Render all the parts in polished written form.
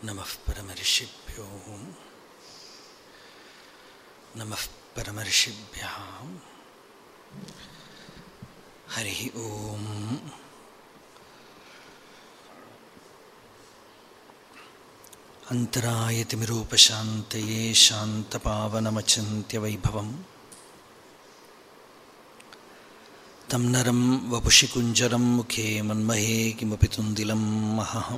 நமः பரமரிஷிப்யோ நமः பரமரிஷிப்யः. ஹரி ஓம். அந்தராயதிமிரூபசாந்தயே சாந்தபாவனமச்சிந்த்யவைபவம் தம் நரம் வபுஷி குஞ்சரம் முகே மன்மஹே கிமபி துந்திலம் மஹः.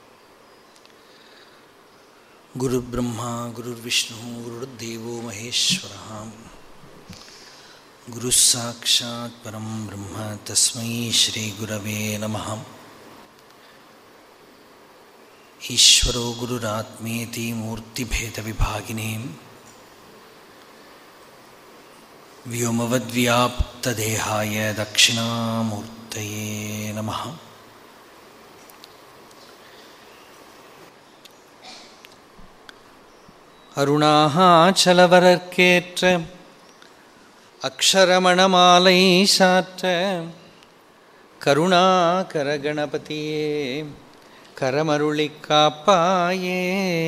குருர்பிரம்மா குருர்விஷ்ணு குருர்தேவோ மகேஸ்வரः. குருசாக்ஷாத் பரம் பிரம்ம தஸ்மை ஸ்ரீகுரவே நமः. ஈஸ்வரோ குருராத்மேதி மூர்த்திபேதவிபாகினே व्योमवद्व्याप्तदेहाय दक्षिणामूर्तये नमः. அருணாச்சலவரர்க்கேற்ற அக்ஷரமணமாலை சாற்ற கருணாகரகணபதியே கரமருளி காப்பாயே.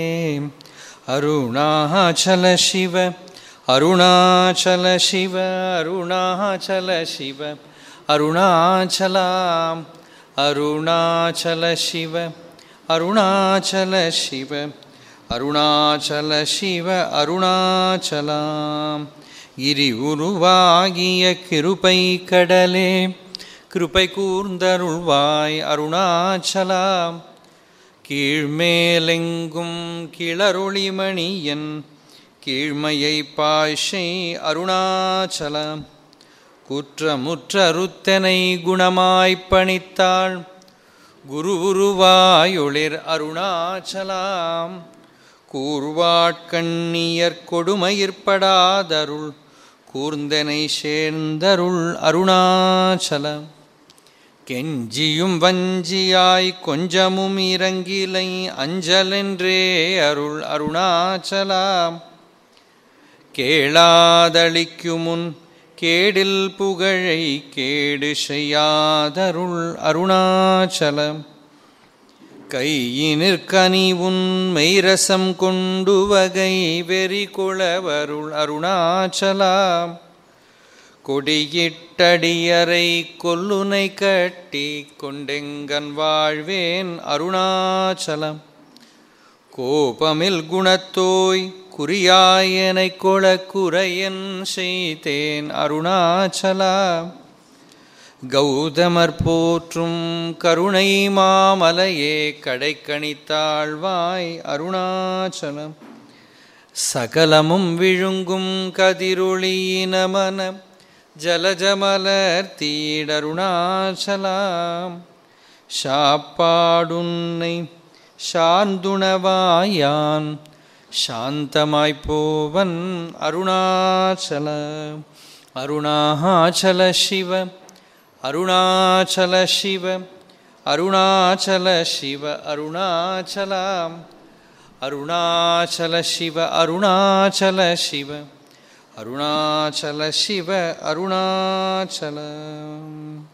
அருணாச்சல சிவ அருணாச்சல சிவ அருணாச்சல சிவ அருணாச்சலாம் அருணாச்சல சிவ அருணாச்சல சிவ அருணாச்சல சிவ அருணாச்சலாம். கிரி உருவாகிய கிருபை கடலே கிருபை கூர்ந்தருள்வாய் அருணாச்சலாம். கீழ்மேலெங்கும் கிளரொளிமணியன் கீழ்மையை பாய்ஷை அருணாச்சலம். குற்றமுற்றருத்தனை குணமாய்ப் பணித்தாள் குரு உருவாயொளிர் அருணாச்சலாம். கூர்வாட்கண்ணியர் கொடுமையிற்படாதருள் கூர்ந்தனை சேர்ந்தருள் அருணாச்சலம். கெஞ்சியும் வஞ்சியாய் கொஞ்சமும் இறங்கிலை அஞ்சலென்றே அருள் அருணாச்சலாம். கேளாதளிக்குமுன் கேடில் புகழை கேடு செய்யாதருள் அருணாச்சலம். கையினிற்கனிவுன் மெய்ரசம் கொண்டு வகை வெறி கொளவருள் அருணாச்சலாம். கொடியிட்டடியரை கொல்லுனை கட்டி கொண்டெங்கன் வாழ்வேன் அருணாச்சலம். கோபமில் குணத்தோய் குறியாயனை கொள குறையன் செய்தேன் அருணாச்சலம். கௌதமர் போற்றும் கருணை மாமலையே கடைக்கணித்தாழ்வாய் அருணாச்சலம். சகலமும் விழுங்கும் கதிரொளியினமன ஜலஜமலர் தீடருணாச்சலாம். சாப்பாடுன்னை சார்ந்துணவாயான் சாந்தமாய்ப்போவன் அருணாச்சலம். அருணாச்சல சிவ அருணாச்சல சிவ அருணாச்சல சிவ அருணாச்சலாம். அருணாச்சல சிவ அருணாச்சல சிவ அருணாச்சல சிவ Arunachalam.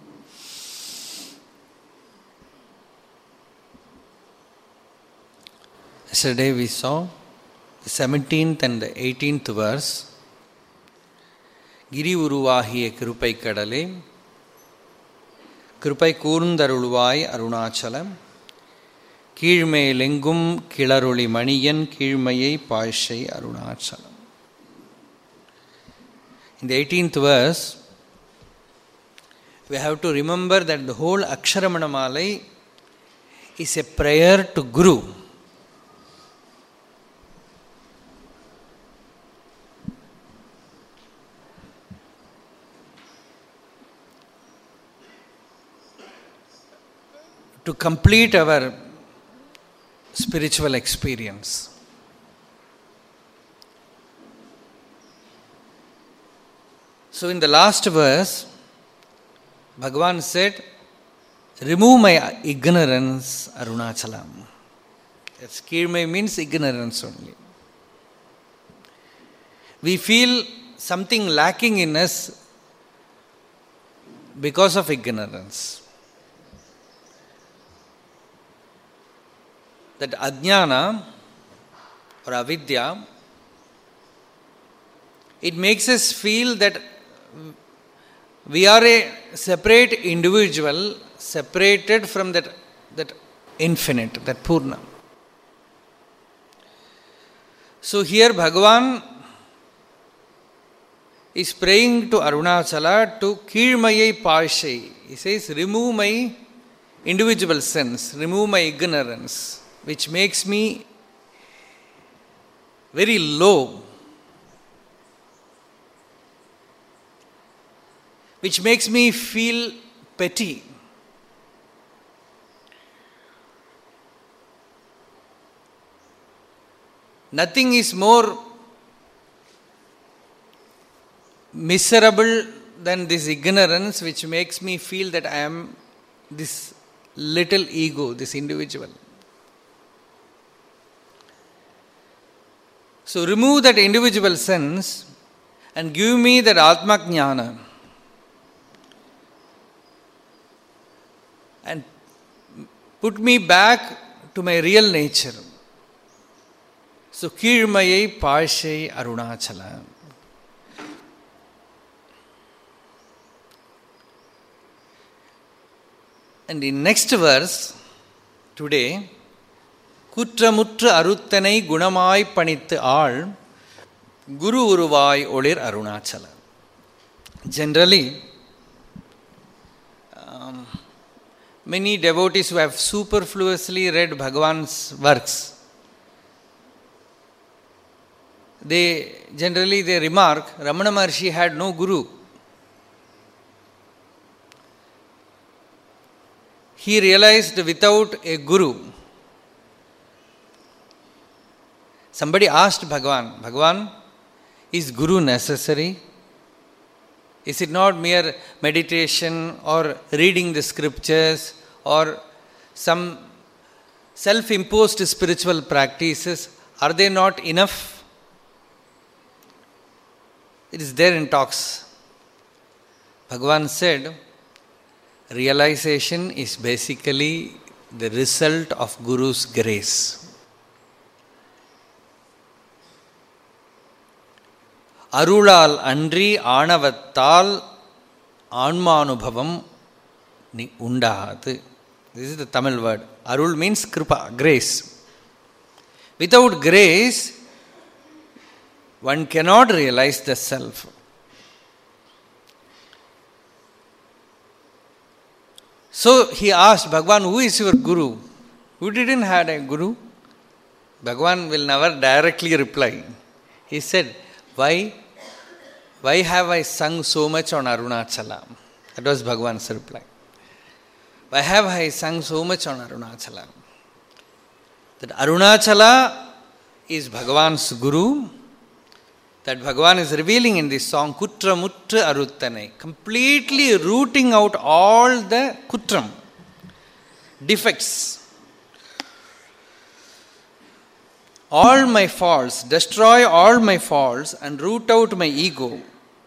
Yesterday we saw the 17th and the 18th verse. கிரி உருவாகிய கிருபை கடலே கிருபை கூர்ந்தருள்வாய் Arunachalam. கீழ்மேலெங்கும் கிளரொளி Maniyan கீழ்மையை பாய்ஷை Arunachalam. In the 18th verse, we have to remember that the whole Aksharamanamala is a prayer to Guru. To complete our spiritual experience. So in the last verse, Bhagavan said, remove my ignorance, Arunachalam. That's Kirmai means ignorance only. We feel something lacking in us because of ignorance. that ajnana or avidya, it makes us feel that we are a separate individual, separated from that infinite, that Purna. So here Bhagavan is praying to Arunachala to Kirmayai Pashai. He says, remove my individual sense, remove my ignorance, which makes me very low, which makes me feel petty. Nothing is more miserable than this ignorance, which makes me feel that I am this little ego, this individual. So remove that individual sense and give me that Atma Jnana. And put me back to my real nature. So, Kirmayai Pashai Arunachala. And in next verse, today, Kutramutra Aruttanai Gunamai Panittu Aal Guru Uruvai Olir Arunachala. Generally, many devotees who have superfluously read Bhagavan's works, they remark, Ramana Maharshi had no guru. He realized without a guru. Somebody asked Bhagavan, Bhagavan, is guru necessary? Is it not mere meditation or reading the scriptures or some self-imposed spiritual practices? Are they not enough? It is there in talks. Bhagavan said, realization is basically the result of Guru's grace. Arulal Andri Anavattal Anmanubhavam Undahat. This is the Tamil word. Arul means kripa, grace. Without grace, one cannot realize the self. So he asked Bhagavan, who is your guru? Who didn't have a guru? Bhagavan will never directly reply. He said, why have I sung so much on Arunachala? That was Bhagavan's reply. Why have I sung so much on Arunachala? That Arunachala is Bhagavan's guru. That Bhagavan is revealing in this song, Kutra Mutra Aruttanai, completely rooting out all the kutram, defects, all my faults, destroy all my faults and root out my ego.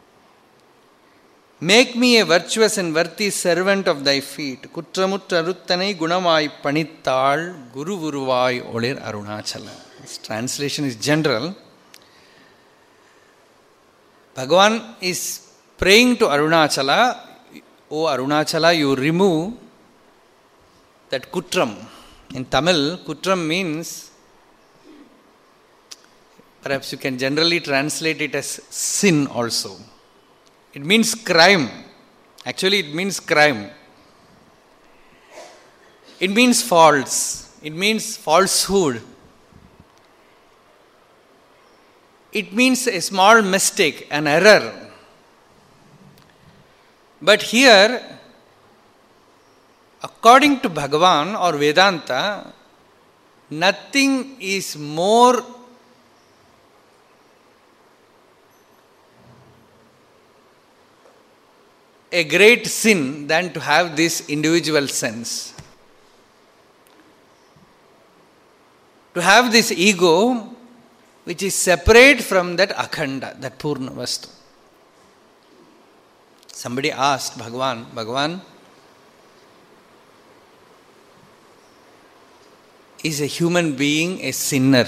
Make me a virtuous and worthy servant of thy feet. Kutra Mutra Aruttanai Gunamai Panittal Guru Uruvai Olir Arunachala. This translation is general. Bhagavan is praying to Arunachala, O Arunachala, you remove that kutram. In Tamil, kutram means, perhaps you can generally translate it as sin also. It means crime. Actually, it means crime. It means faults. It means falsehood. It means a small mistake, an error. But here, according to Bhagavan or Vedanta, nothing is more a great sin than to have this individual sense. To have this ego which is separate from that akhanda, that Purna Vastu. Somebody asked Bhagavan, is a human being a sinner?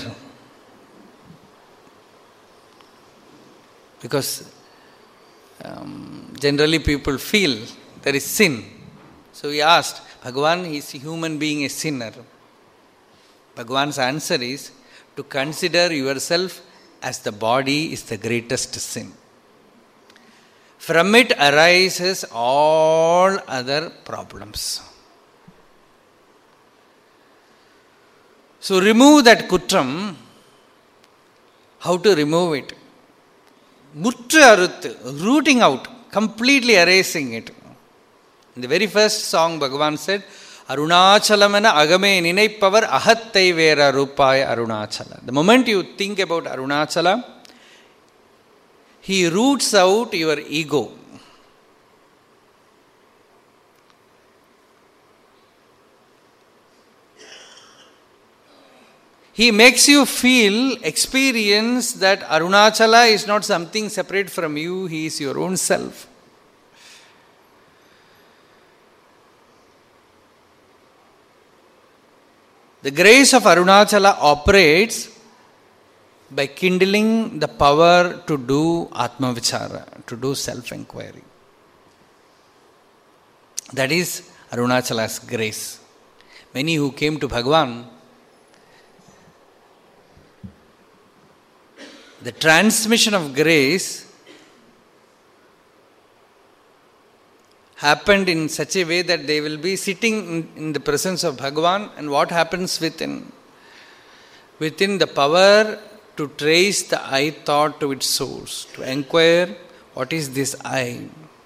Because generally people feel there is sin. So he asked, Bhagavan, is a human being a sinner? Bhagavan's answer is, to consider yourself as the body is the greatest sin. From it arises all other problems. So remove that kutram. How to remove it? Muttu aruttu, rooting out, completely erasing it. In the very first song, Bhagavan said, Arunachalamana agame ninaipavar ahattai vera rupaya Arunachala. The moment you think about Arunachala, he roots out your ego. He makes you feel, experience that Arunachala is not something separate from you, he is your own self. The grace of Arunachala operates by kindling the power to do Atma Vichara, to do self-inquiry. That is Arunachala's grace. Many who came to Bhagavan, the transmission of grace happened in such a way that they will be sitting in the presence of Bhagavan, and what happens within the power to trace the I thought to its source, to inquire what is this I.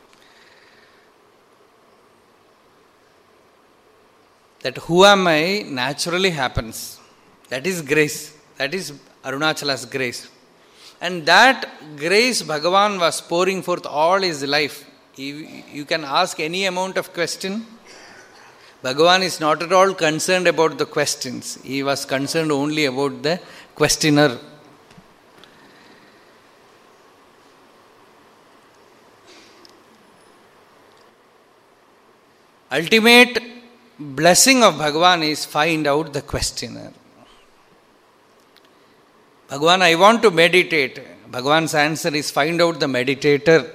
That who am I naturally happens. That is grace. That is Arunachala's grace. And that grace Bhagavan was pouring forth all his life. You can ask any amount of question. Bhagavan is not at all concerned about the questions. He was concerned only about the questioner. Ultimate blessing of Bhagavan is find out the questioner. Bhagavan, I want to meditate. Bhagavan's answer is find out the meditator.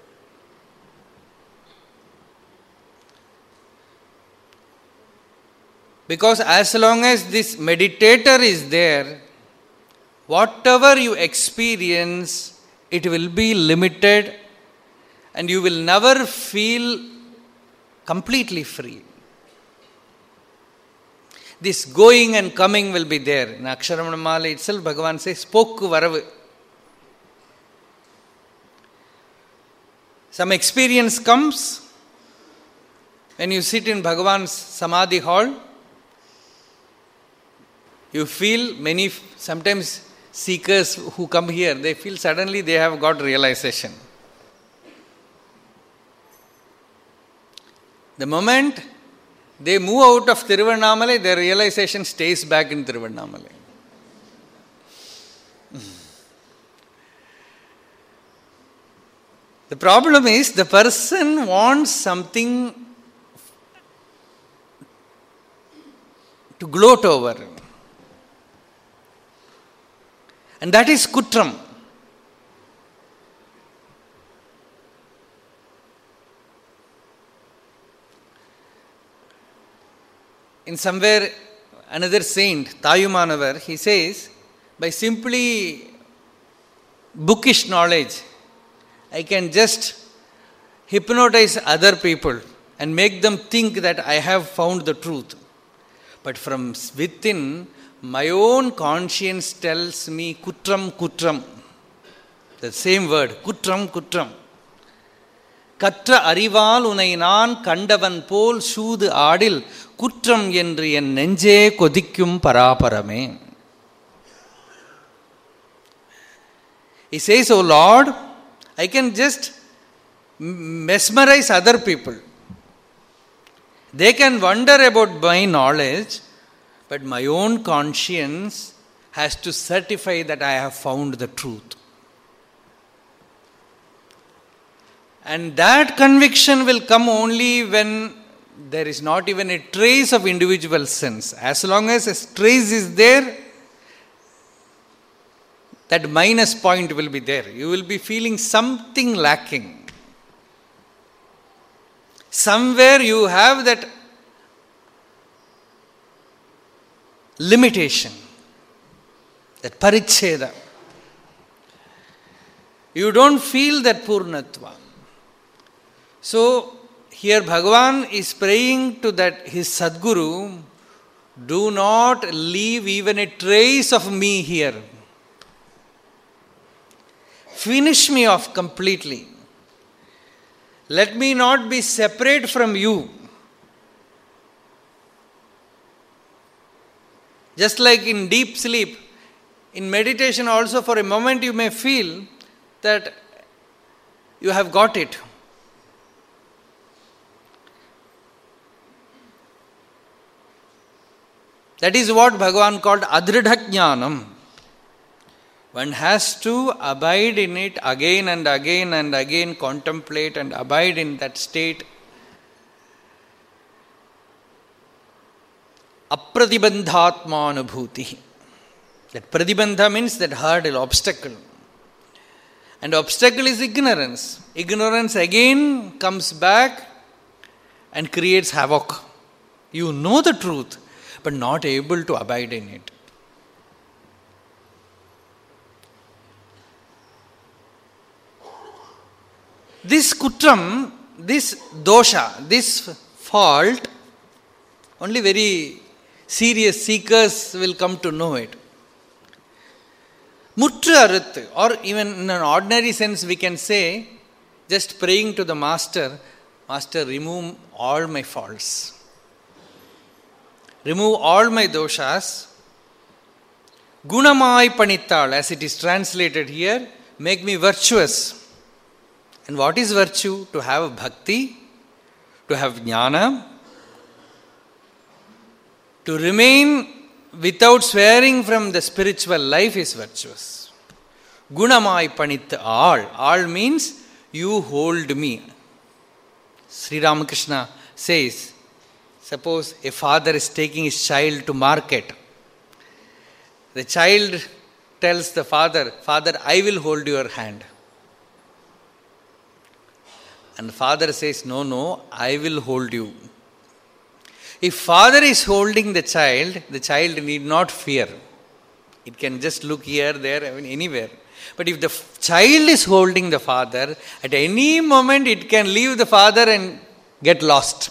Because as long as this meditator is there, whatever you experience, it will be limited and you will never feel completely free. This going and coming will be there. In Aksharamana itself, Bhagavan says, Pokku varavu. Some experience comes when you sit in Bhagavan's Samadhi hall. You feel sometimes seekers who come here, they feel suddenly they have got realization. The moment they move out of Tiruvannamalai, their realization stays back in Tiruvannamalai. The problem is the person wants something to gloat over. And that is kutram. In somewhere, another saint, Tayumanavar, he says, by simply bookish knowledge, I can just hypnotize other people and make them think that I have found the truth. But from within, my own conscience tells me kutram, kutram. The same word, kutram, kutram. Katra arival unai naan kandavan pol soodhu aadil kutram endru en nenje kodikkum paraparame. He says, O Lord, I can just mesmerize other people. They can wonder about my knowledge, but my own conscience has to certify that I have found the truth. And that conviction will come only when there is not even a trace of individual sense. As long as a trace is there, that minus point will be there. You will be feeling something lacking. Somewhere you have that limitation, that paricheda. You don't feel that purnatva. So, here Bhagavan is praying to that his Sadguru, do not leave even a trace of me here. Finish me off completely. Let me not be separate from you. Just like in deep sleep, in meditation also for a moment you may feel that you have got it. That is what Bhagavan called adridha jnanam. One has to abide in it again and again and again, contemplate and abide in that state. Apradibandhatmanubhuti. That pradibandha means that hurdle, obstacle. And obstacle is ignorance. Ignorance again comes back and creates havoc. You know the truth, but not able to abide in it. This kutram, this dosha, this fault, only very serious seekers will come to know it. Muttu aruthu, or even in an ordinary sense we can say, just praying to the Master, Master, remove all my faults. Remove all my doshas. Gunamai panittal, as it is translated here, make me virtuous. And what is virtue? To have bhakti, to have jnana, to remain without swearing from the spiritual life is virtuous. Gunamai panit all. All means you hold me. Sri Ramakrishna says, suppose a father is taking his child to market. The child tells the father, Father, I will hold your hand. And father says, no, I will hold you. If father is holding the child need not fear. It can just look here, there, anywhere. But if the child is holding the father, at any moment it can leave the father and get lost.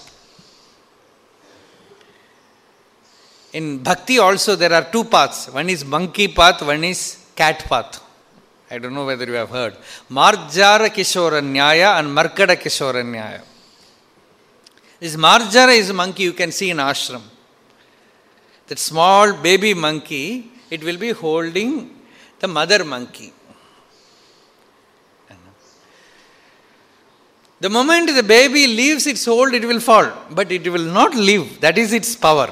In bhakti also there are two paths. One is monkey path, one is cat path. I don't know whether you have heard. Marjara Kishora Nyaya and Markada Kishora Nyaya. This Marjara is a monkey you can see in ashram. That small baby monkey, it will be holding the mother monkey. The moment the baby leaves its hold, it will fall. But it will not leave. That is its power.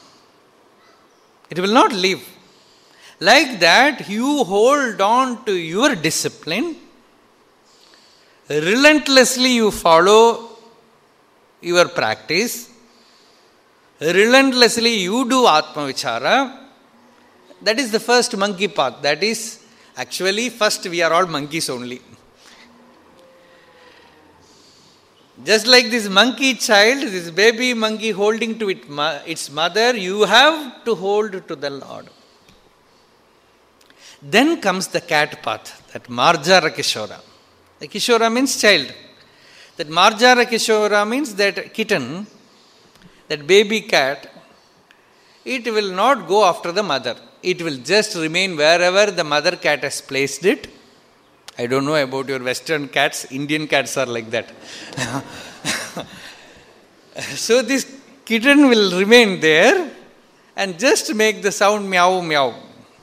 It will not leave. Like that, you hold on to your discipline. Relentlessly you follow your practice. Relentlessly you do Atma Vichara. That is the first monkey path. That is, actually, first we are all monkeys only. Just like this monkey child, this baby monkey holding to its mother, you have to hold to the Lord. Then comes the cat path, that Marjara Kishora. The Kishora means child. That Marjara Kishora means that kitten, that baby cat, it will not go after the mother. It will just remain wherever the mother cat has placed it. I don't know about your Western cats. Indian cats are like that. So this kitten will remain there and just make the sound meow, meow.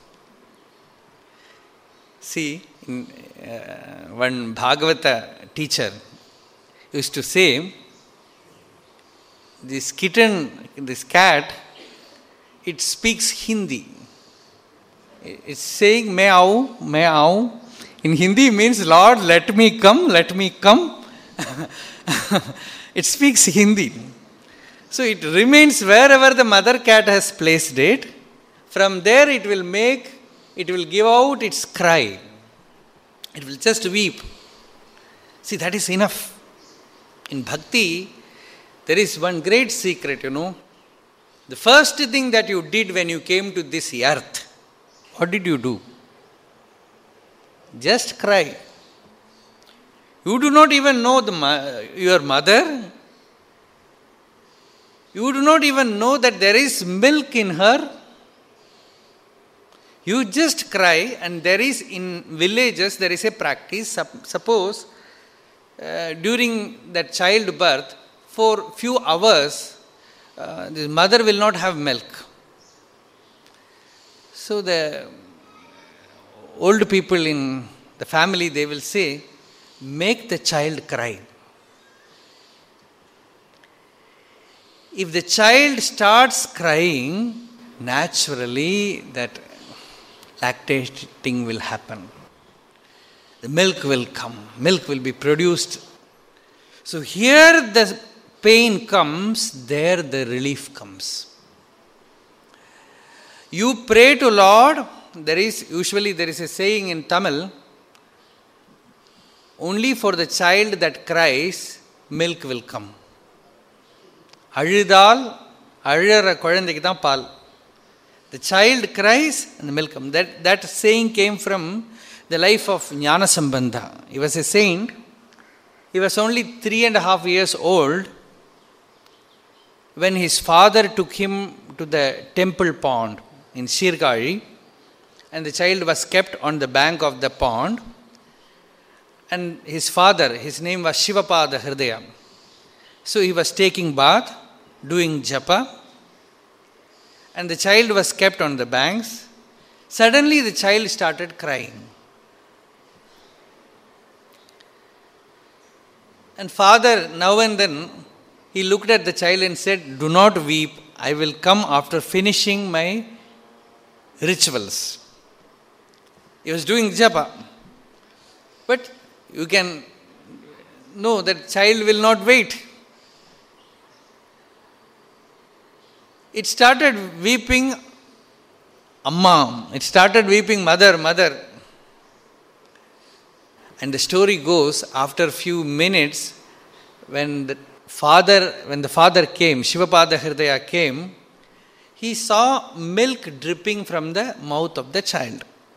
See, one Bhagavata teacher used to say, this kitten, this cat, it speaks Hindi. It's saying meow, meow. In Hindi means, Lord, let me come, let me come. It speaks Hindi. So it remains wherever the mother cat has placed it. From there it will give out its cry. It will just weep. See, that is enough. In bhakti, there is one great secret, The first thing that you did when you came to this earth, what did you do? Just cry. You do not even know your mother. You do not even know that there is milk in her. You just cry, and there is, in villages, there is a practice. Suppose during that childbirth, for few hours, the mother will not have milk. So the old people in the family, they will say, make the child cry. If the child starts crying, naturally that lactating will happen. The milk will come. Milk will be produced. So here the pain comes, there the relief comes. You pray to Lord. Usually there is a saying in Tamil, only for the child that cries, milk will come. அழுதால் அழுற குழந்தைக்கு தான் பால். The child cries and the milk comes. That saying came from the life of Jnanasambandha. He was a saint. He was only 3.5 years old when his father took him to the temple pond in Sirgari, and the child was kept on the bank of the pond. And his father, his name was Shivapada Hridaya. So he was taking bath, doing japa, and the child was kept on the banks. Suddenly the child started crying. And father, now and then, he looked at the child and said, "Do not weep, I will come after finishing my rituals." He was doing japa. But you can know that child will not wait. It started weeping, Amma. It started weeping, mother, mother. And the story goes, after a few minutes, when the father came, Shivapada Hridaya came, he saw milk dripping from the mouth of the child.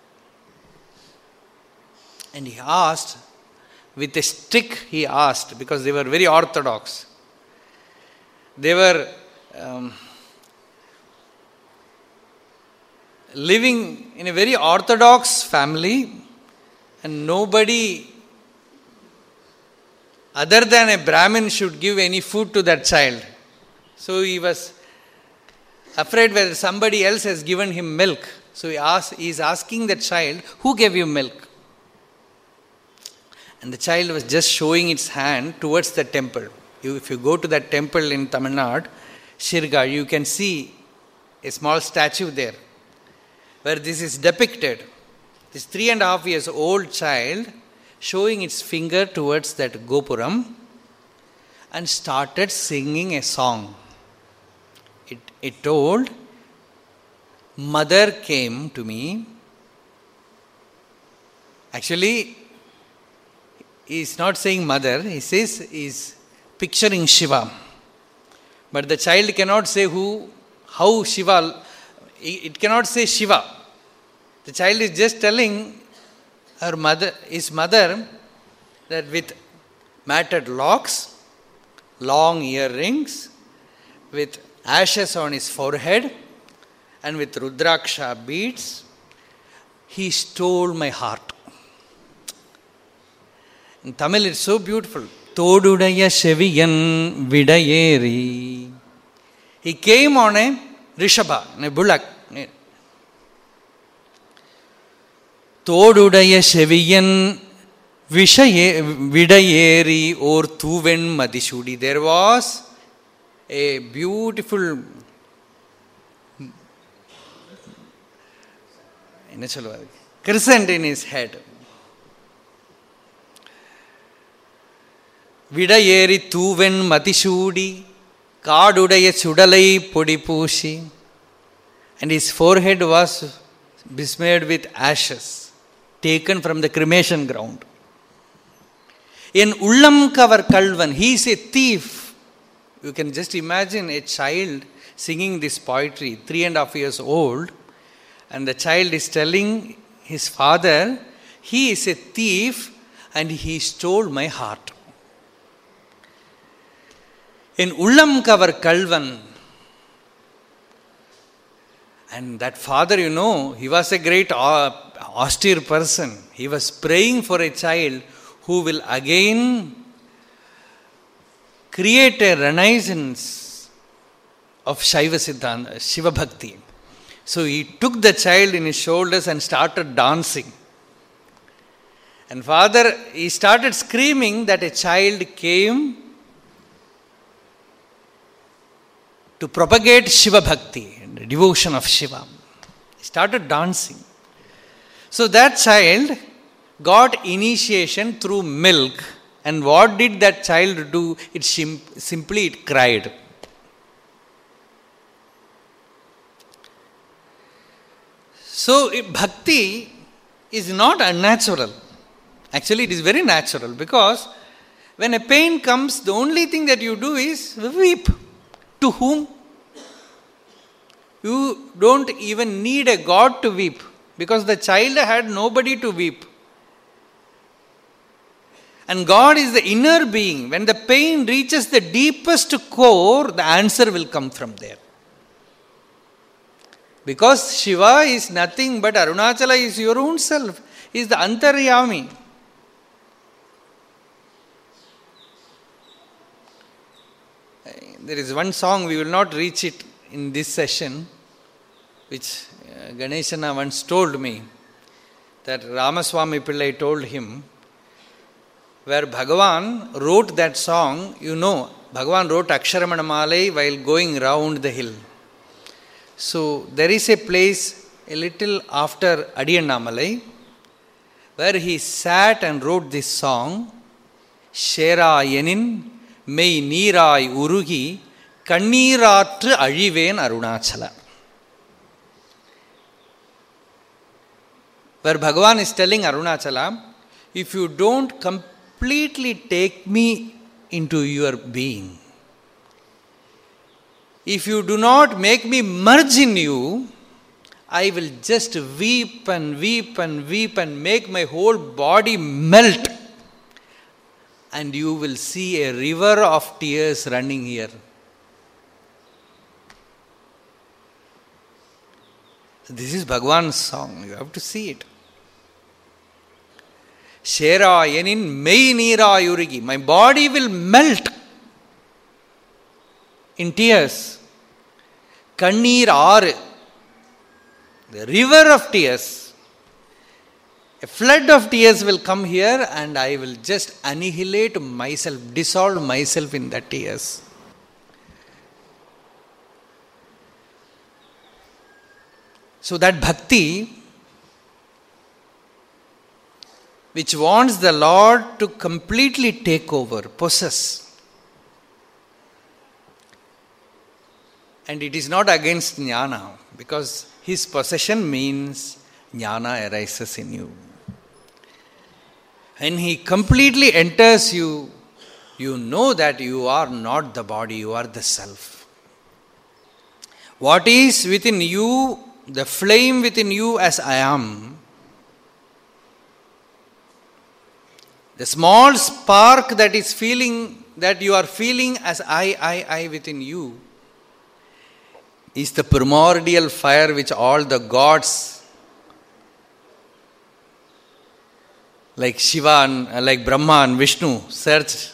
And he asked, with a stick he asked, because they were very orthodox. They were living in a very orthodox family, and nobody other than a Brahmin should give any food to that child. So he was afraid whether somebody else has given him milk. So he is asking the child, "Who gave you milk?" And the child was just showing its hand towards the temple. If you go to that temple in Tamil Nadu, Sirgari, you can see a small statue there where this is depicted. This 3.5 years old child showing its finger towards that Gopuram and started singing a song. It told, "Mother came to me." Actually, he is not saying mother, he says he is picturing Shiva. But the child cannot say how Shiva, it cannot say Shiva. The child is just telling his mother, that with matted locks, long earrings, with ashes on his forehead, and with Rudraksha beads, he stole my heart. In Tamil it's so beautiful. Todudaya Sheviyan Vidayeri. He came on a Rishabha, a bullock. Todudaya Sheviyan Vidayeri or Tuven Madishudi. There was a beautiful crescent in his head. Vidayeri Tuven Matishudi Kadudaya Chudalai Podipushi, and his forehead was besmeared with ashes, taken from the cremation ground. In Ullam Kavar Kalvan, he is a thief. You can just imagine a child singing this poetry, 3.5 years old, and the child is telling his father, he is a thief and he stole my heart. In Ullam Kavar Kalvan, and that father, he was a great austere person. He was praying for a child who will again create a renaissance of Shaiva Siddhanta, Shiva Bhakti. So he took the child in his shoulders and started dancing. And father, he started screaming that a child came to propagate Shiva Bhakti, the devotion of Shiva. He started dancing. So that child got initiation through milk. And what did that child do? It simply cried. So bhakti is not unnatural. Actually, it is very natural, because when a pain comes, the only thing that you do is weep. To whom? You don't even need a God to weep, because the child had nobody to weep. And God is the inner being. When the pain reaches the deepest core, the answer will come from there. Because Shiva is nothing but Arunachala is your own self. He is the Antaryami. There is one song, we will not reach it in this session, which Ganeshana once told me, that Ramaswamy Pillai told him, where Bhagavan wrote that song, Bhagavan wrote Aksharamanamale while going round the hill. So there is a place a little after Adiyannamalai where he sat and wrote this song, Shera Yenin Mei Neerai Urugi Kanneeratru Azhiven Arunachala. Where Bhagavan is telling Arunachala, if you don't completely take me into your being, if you do not make me merge in you, I will just weep and weep and weep and make my whole body melt. And you will see a river of tears running here. This is Bhagavan's song. You have to see it. Shera Yenin Mei Neera Yurigi. My body will melt in tears. Kanneer Aar, the river of tears. A flood of tears will come here and I will just annihilate myself, dissolve myself in the tears. So that bhakti, which wants the Lord to completely take over, possess. And it is not against jnana, because his possession means jnana arises in you. And he completely enters you, you know that you are not the body, you are the self. What is within you, the flame within you as I am, the small spark that is feeling, that you are feeling as I within you, is the primordial fire which all the gods like Shiva and like Brahma and Vishnu search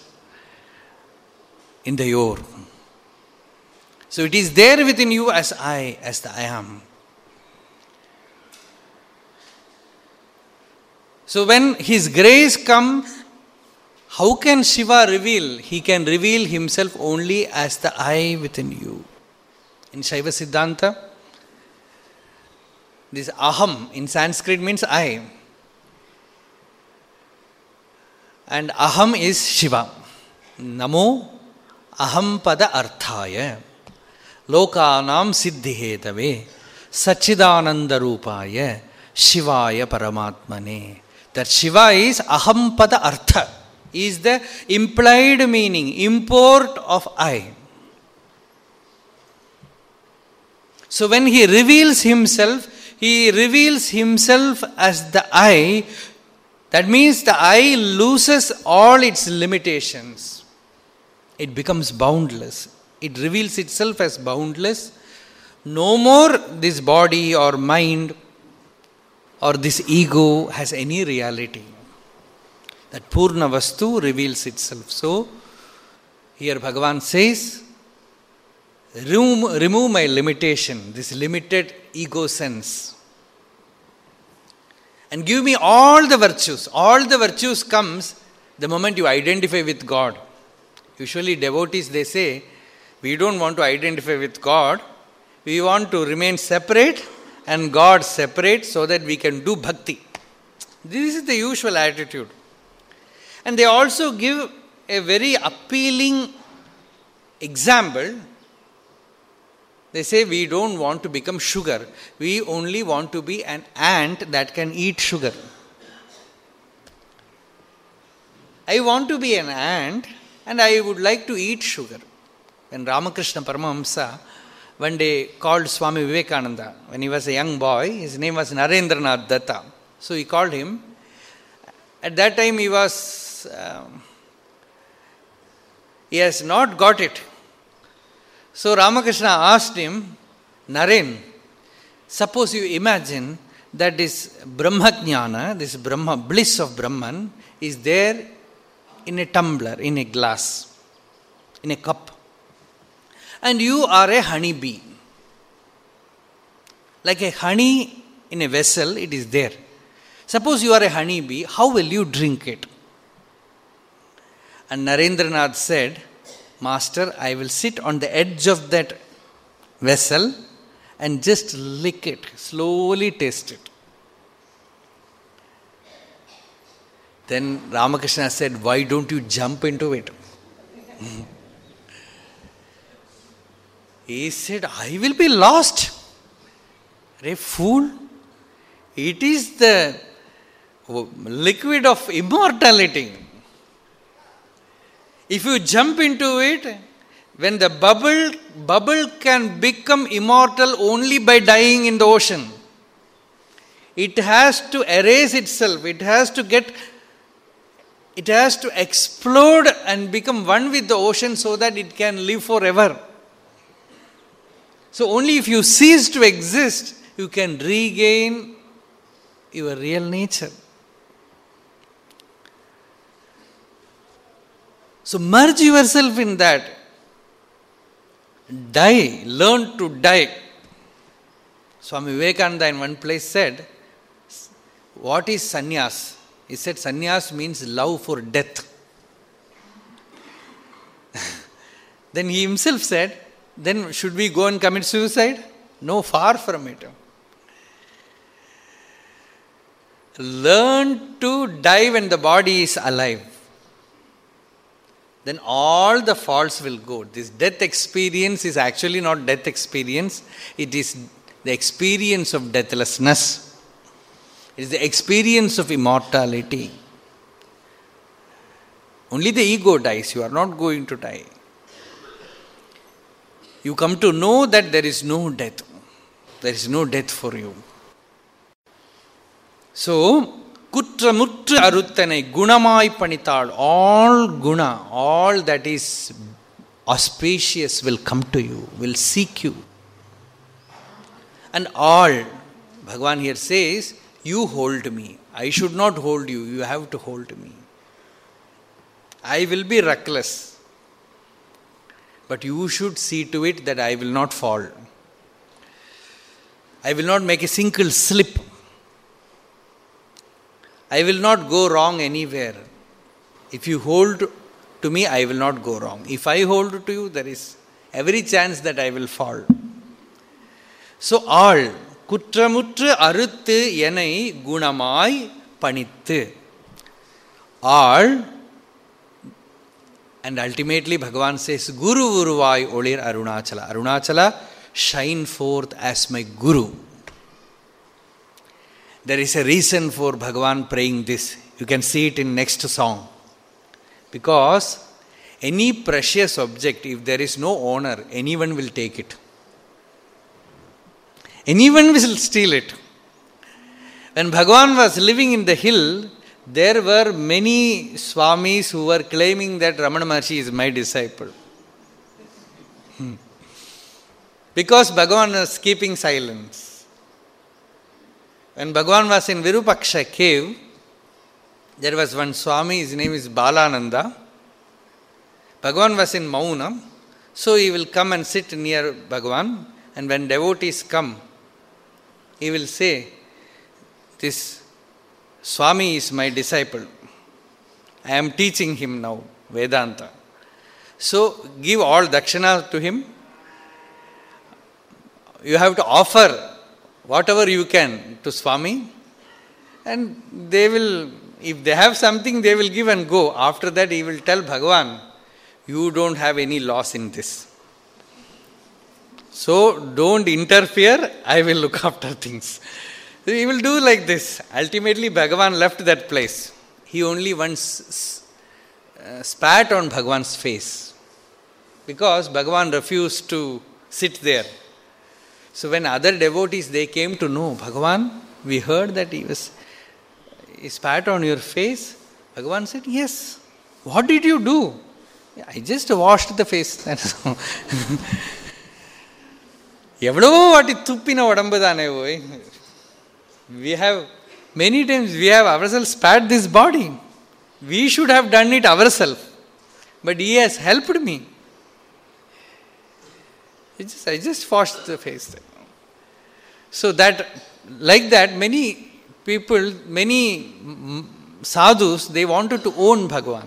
in the yore. So it is there within you as the I am. So when his grace comes, how can Shiva reveal? He can reveal himself only as the I within you. In Shaiva Siddhanta, this aham in Sanskrit means I. And aham is Shiva. Namo ahampada arthaya lokanam siddhihetave sachidananda rupaya shivaya paramatmane. That Shiva is ahampada artha, is the implied meaning, import of I. So when he reveals himself as the I. That means the I loses all its limitations. It becomes boundless. It reveals itself as boundless. No more this body or mind or this ego has any reality. That Purna Vastu reveals itself. So, here Bhagavan says, remove my limitation, this limited ego sense. And give me all the virtues. All the virtues comes the moment you identify with God. Usually devotees, they say, we don't want to identify with God. We want to remain separate and God separate so that we can do bhakti. This is the usual attitude. And they also give a very appealing example. They say we don't want to become sugar. We only want to be an ant that can eat sugar. I want to be an ant and I would like to eat sugar. When Ramakrishna Paramahamsa one day called Swami Vivekananda, when he was a young boy, his name was Narendranath Datta. So he called him. At that time he has not got it. So Ramakrishna asked him, Naren, suppose you imagine that this Brahmajnana, this Brahma, bliss of Brahman, is there in a tumbler, in a glass, in a cup. And you are a honey bee. Like a honey in a vessel, it is there. Suppose you are a honey bee, how will you drink it? And Narendranath said, Master, I will sit on the edge of that vessel and just lick it, slowly taste it. Then Ramakrishna said, why don't you jump into it? He said, I will be lost. Hey, fool, it is the liquid of immortality. If you jump into it, when the bubble can become immortal only by dying in the ocean. It has to erase itself. It has to explode and become one with the ocean so that it can live forever. So only if you cease to exist, you can regain your real nature. So merge yourself in that. Die, learn to die. Swami Vivekananda in one place said, what is sannyas? He said sannyas means love for death. Then he himself said, then should we go and commit suicide? No, far from it. Learn to die when the body is alive. Then all the faults will go. This death experience is actually not death experience. It is the experience of deathlessness. It is the experience of immortality. Only the ego dies. You are not going to die. You come to know that there is no death. There is no death for you. So, Kutramutru Aruttanai Gunamai Panital, all guna, all that is auspicious will come to you, will seek you. And all, Bhagavan here says, you hold me. I should not hold you, you have to hold me. I will be reckless. But you should see to it that I will not fall. I will not make a single slip. I will not go wrong anywhere. If you hold to me, I will not go wrong. If I hold to you, there is every chance that I will fall. So all, Kutramutru Aruttu Yenai Gunamai Panittu. All, And ultimately Bhagavan says, Guru Uruvai Olir Arunachala. Arunachala, shine forth as my Guru. There is a reason for Bhagavan praying this. You can see it in next song. Because any precious object, if there is no owner, anyone will take it. Anyone will steal it. When Bhagavan was living in the hill, there were many Swamis who were claiming that Ramana Maharshi is my disciple. Because Bhagavan was keeping silence. When Bhagavan was in Virupaksha cave, there was one Swami, his name is Balananda. Bhagavan was in Mauna, so he will come and sit near Bhagavan, and when devotees come, he will say, this Swami is my disciple. I am teaching him now, Vedanta. So, give all dakshina to him. You have to offer whatever you can to Swami, and they will, if they have something, they will give and go. After that, he will tell Bhagavan, you don't have any loss in this. So, don't interfere, I will look after things. So he will do like this. Ultimately, Bhagavan left that place. He only once spat on Bhagavan's face, because Bhagavan refused to sit there. So when other devotees, they came to know, Bhagavan, we heard that he spat on your face. Bhagavan said, yes. What did you do? I just washed the face. That's all. We have, many times we have ourselves spat this body. We should have done it ourselves. But he has helped me. I just washed the face. So that, like that, many people, many sadhus, they wanted to own Bhagavan.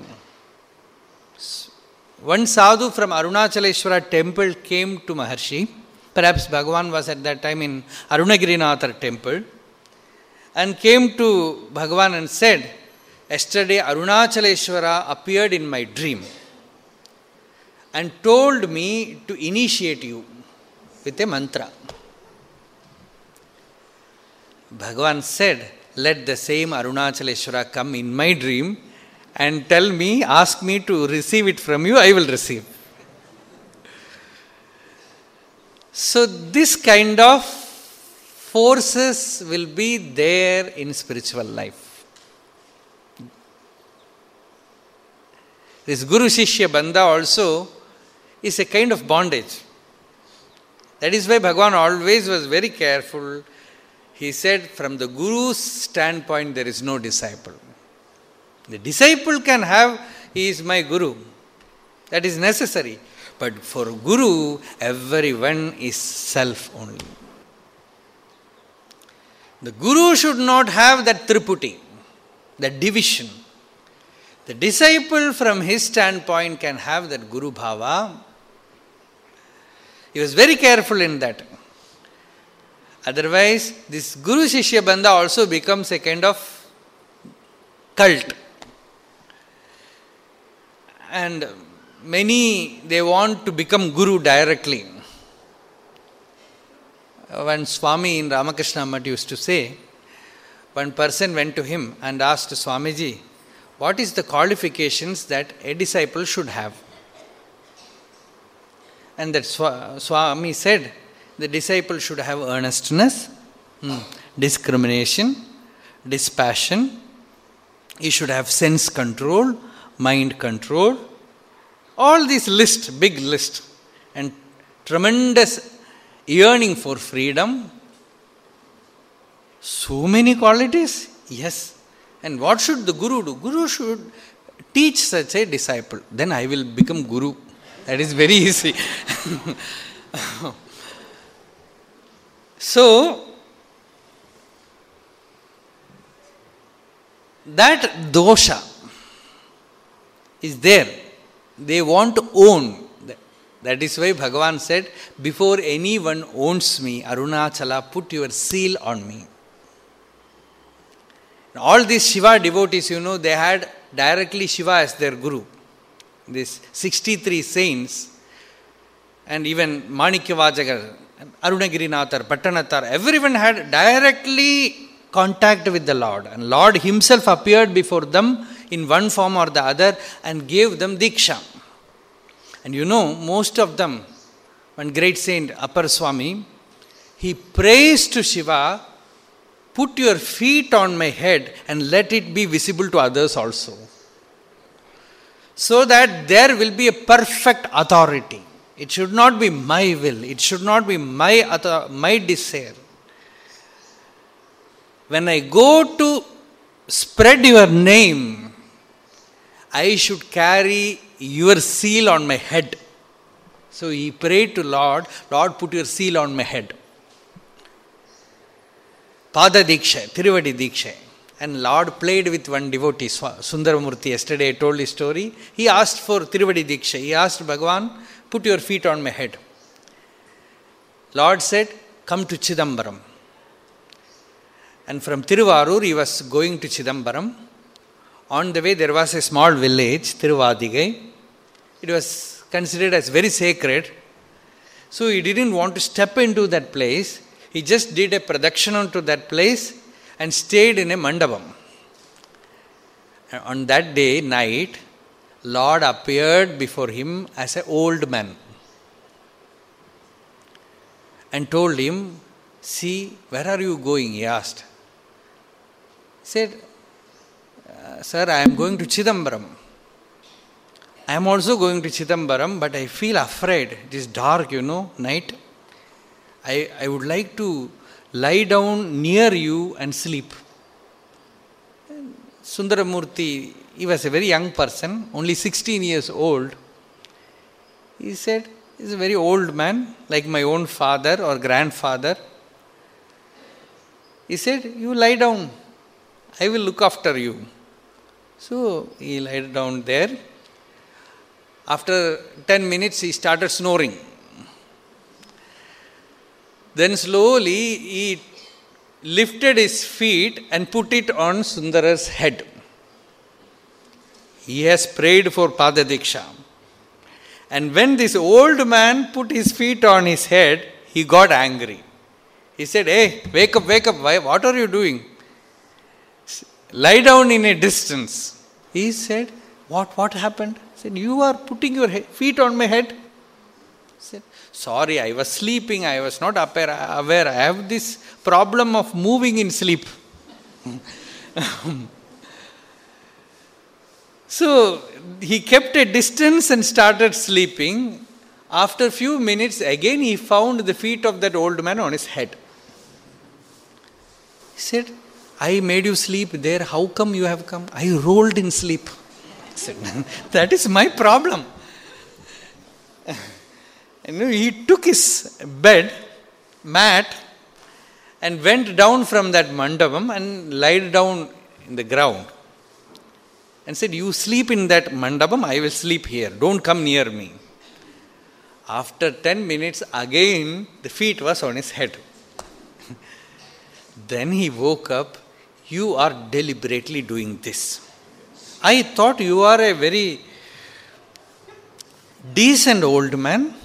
One sadhu from Arunachaleshwara temple came to Maharshi. Perhaps Bhagavan was at that time in Arunagirinathar temple. And came to Bhagavan and said, yesterday Arunachaleshwara appeared in my dream and told me to initiate you with a mantra. Bhagavan said, let the same Arunachaleshwara come in my dream and tell me, ask me to receive it from you, I will receive. So this kind of forces will be there in spiritual life. This Guru Shishya Bandha also is a kind of bondage. That is why Bhagavan always was very careful. He said, from the Guru's standpoint, there is no disciple. The disciple can have, he is my Guru. That is necessary. But for Guru, everyone is self only. The Guru should not have that triputi, that division. The disciple from his standpoint can have that Guru Bhava. He was very careful in that. Otherwise, this Guru Shishya Bandha also becomes a kind of cult. And many, they want to become Guru directly. When Swami in Ramakrishna Math used to say, one person went to him and asked Swamiji, what is the qualifications that a disciple should have? And that Swami said, the disciple should have earnestness, discrimination, dispassion, he should have sense control, mind control, all this list, big list, and tremendous yearning for freedom. So many qualities, yes. And what should the Guru do? Guru should teach such a disciple. Then I will become Guru. That is very easy. So, that dosha is there. They want to own. That is why Bhagavan said, before anyone owns me, Arunachala, put your seal on me. All these Shiva devotees, they had directly Shiva as their Guru. these 63 saints, and even Manikyavajagar, Arunagirinathar, Pattanathar, everyone had directly contact with the Lord. And Lord himself appeared before them in one form or the other and gave them Diksha. And you know, most of them, one great saint, Appar Swami, he prays to Shiva, put your feet on my head and let it be visible to others also. So that there will be a perfect authority. It should not be my will. It should not be my desire. When I go to spread your name, I should carry your seal on my head. So he prayed to Lord, Lord, put your seal on my head. Pada Diksha, Tiruvadi Diksha. And Lord played with one devotee, Sundaramurti. Yesterday I told his story. He asked for Tiruvadi Diksha. He asked Bhagavan, put your feet on my head. Lord said, come to Chidambaram. And from Tiruvarur he was going to Chidambaram. On the way there was a small village, Tiruvadigai. It was considered as very sacred. So he didn't want to step into that place. He just did a pradakshana to that place and stayed in a mandapam. And on that day, night, Lord appeared before him as an old man and told him, see, where are you going? He asked. He said, sir, I am going to Chidambaram. I am also going to Chidambaram, but I feel afraid. It is dark, night. I would like to lie down near you and sleep. Sundaramurti, he was a very young person, only 16 years old. He said, he is a very old man, like my own father or grandfather. He said, you lie down, I will look after you. So he lay down there. After 10 minutes he started snoring. Then slowly he lifted his feet and put it on Sundara's head. He has prayed for Pada Diksha. And when this old man put his feet on his head, he got angry. He said, hey, wake up, why, what are you doing? Lie down in a distance. He said, what happened? He said, you are putting your feet on my head. He said, sorry, I was sleeping, I was not aware. I have this problem of moving in sleep. So he kept a distance and started sleeping. After a few minutes, again he found the feet of that old man on his head. He said, I made you sleep there, how come you have come? I rolled in sleep. He said, that is my problem. And he took his mat, and went down from that mandapam and lied down in the ground. And said, you sleep in that mandapam, I will sleep here. Don't come near me. After 10 minutes, again the feet was on his head. Then he woke up. You are deliberately doing this. I thought you are a very decent old man.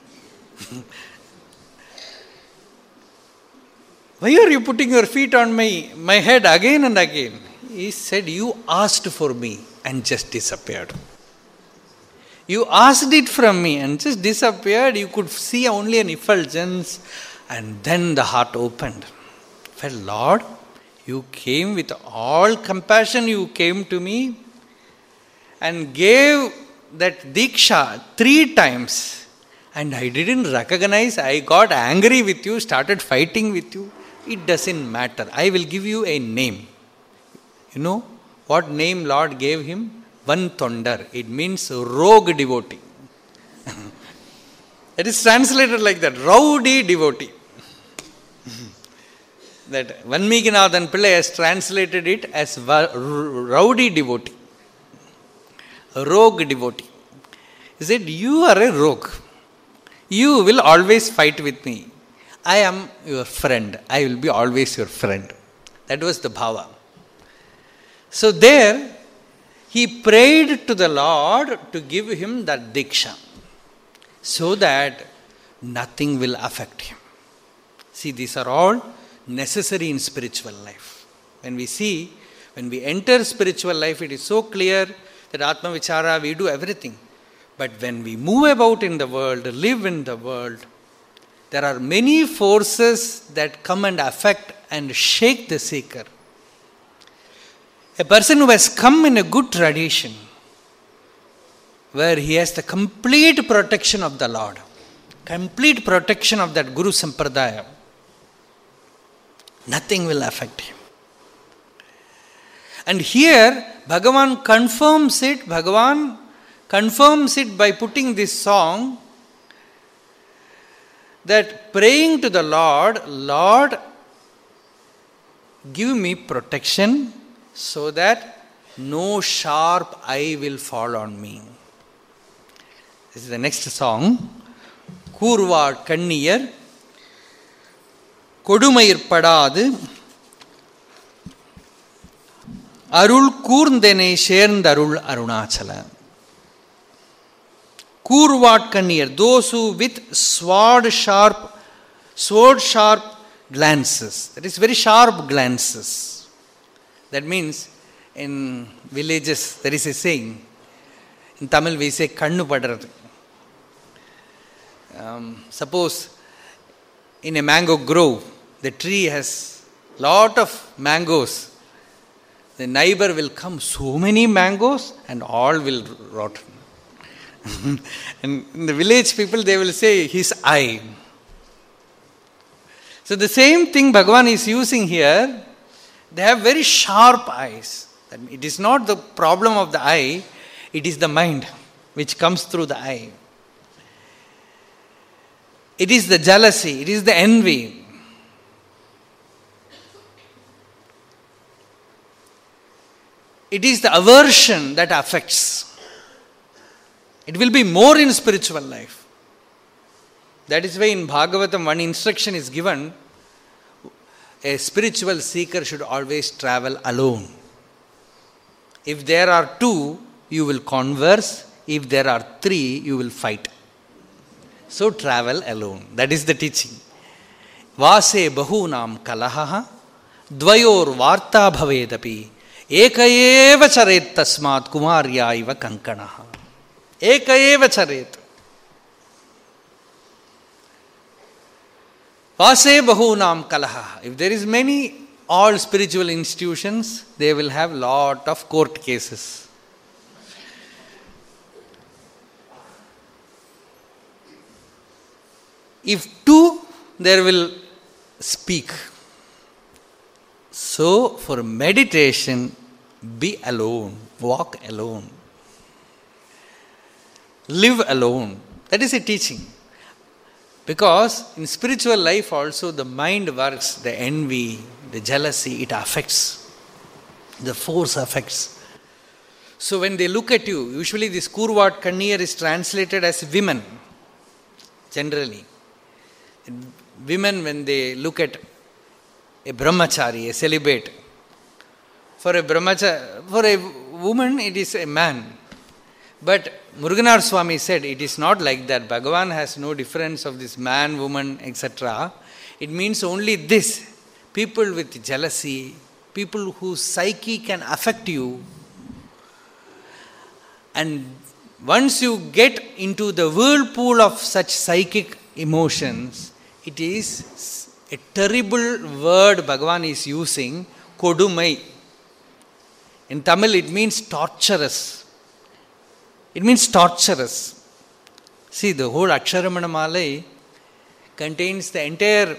Why are you putting your feet on my head again and again? He said, you asked for me and just disappeared. You asked it from me and just disappeared. You could see only an effulgence, and then the heart opened. Well, Lord, you came with all compassion, you came to me and gave that Diksha 3 times. And I didn't recognize, I got angry with you, started fighting with you. It doesn't matter. I will give you a name. You know what name Lord gave him? Van Tondar. It means rogue devotee. It is translated like that, rowdy devotee. That Vanmikinathan Pillai has translated it as rowdy devotee. Rogue devotee. He said, you are a rogue. You will always fight with me. I am your friend. I will be always your friend. That was the bhava. So there, he prayed to the Lord to give him that diksha, so that nothing will affect him. See, these are all necessary in spiritual life. When we enter spiritual life, it is so clear that Atma Vichara, we do everything. But when we move about in the world, live in the world, there are many forces that come and affect and shake the seeker. A person who has come in a good tradition, where he has the complete protection of the Lord, complete protection of that Guru Sampradaya, nothing will affect him. And here, Bhagavan confirms it. Bhagavan confirms it by putting this song, that praying to the Lord, Lord, give me protection so that no sharp eye will fall on me. This is the next song. Kurvar Kanniyar Kodumayir Padadu Arul Kurndene Sherdarul Arunachala. Kurvat Kanniyar, those who with sword sharp glances. That is very sharp glances. That means in villages there is a saying. In Tamil we say Kannu Padrathu. Suppose in a mango grove, the tree has lot of mangoes. The neighbor will come, so many mangoes, and all will rot. And in the village people, they will say his eye. So the same thing Bhagavan is using here. They have very sharp eyes. It is not the problem of the eye, it is the mind which comes through the eye. It is the jealousy, it is the envy. It is the aversion that affects. It will be more in spiritual life. That is why in Bhagavatam one instruction is given, a spiritual seeker should always travel alone. If there are two, you will converse. If there are three, you will fight. So travel alone. That is the teaching. Vase bahunam kalahaha dvayor varta bhavedapi ekaeva charet tasmat kumarya iva kankanaha. Ekaeva charet. Vase bahunam kalahaha. If there is many, all spiritual institutions, they will have lot of court cases. If two, there will speak. So, for meditation, be alone, walk alone, live alone. That is a teaching. Because in spiritual life also the mind works, the envy, the jealousy, it affects. The force affects. So when they look at you, usually this Kurvat Kanniyar is translated as women, generally. Women, when they look at a brahmachari, a celibate, for a woman it is a man. But Muruganar Swami said it is not like that. Bhagavan has no difference of this man, woman, etc. It means only this. People with jealousy, people whose psyche can affect you. And once you get into the whirlpool of such psychic emotions, it is a terrible word Bhagavan is using, Kodumai. In Tamil it means torturous. It means torturous. See, the whole Aksharamana Malai contains the entire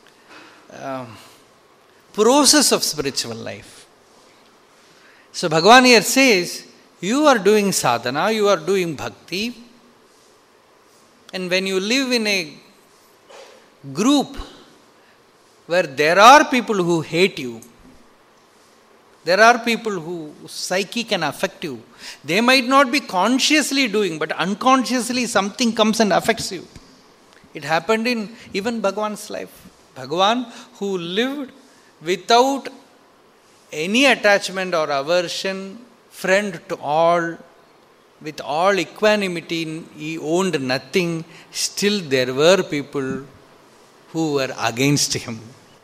process of spiritual life. So Bhagavan here says, you are doing sadhana, you are doing bhakti, and when you live in a group where there are people who hate you, there are people whose psyche can affect you. They might not be consciously doing, but unconsciously something comes and affects you. It happened in even Bhagavan's life. Bhagavan, who lived without any attachment or aversion friend to all, with all equanimity, he owned nothing. Still there were people who were against him.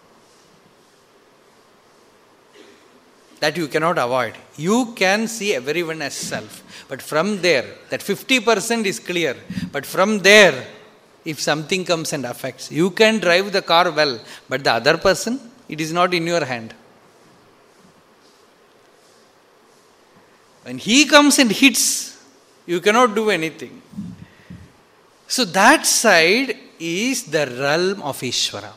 That you cannot avoid. You can see everyone as self. But from there, that 50% is clear. But from there, if something comes and affects, you can drive the car well, but the other person, it is not in your hand. When he comes and hits, you cannot do anything. So that side is the realm of Ishvara.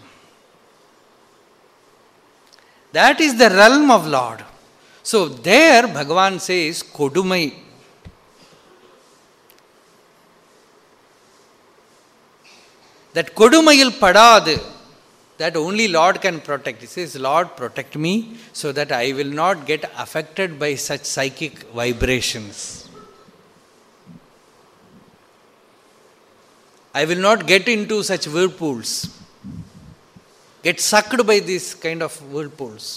That is the realm of Lord. So there Bhagavan says, Kodumai. That Kodumayil Padad, that only Lord can protect. He says, Lord, protect me so that I will not get affected by such psychic vibrations. I will not get into such whirlpools. Get sucked by these kind of whirlpools.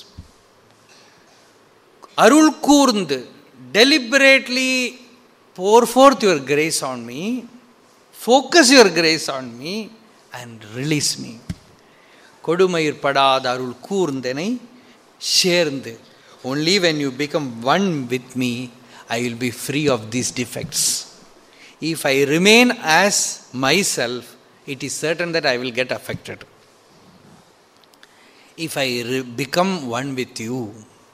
Arul Kurnd, deliberately pour forth your grace on me, focus your grace on me, and release me. Kodumayir Padad Arul Kurndenai Shernd. Only when you become one with me, I will be free of these defects. If I remain as myself, it is certain that I will get affected. If I become one with you,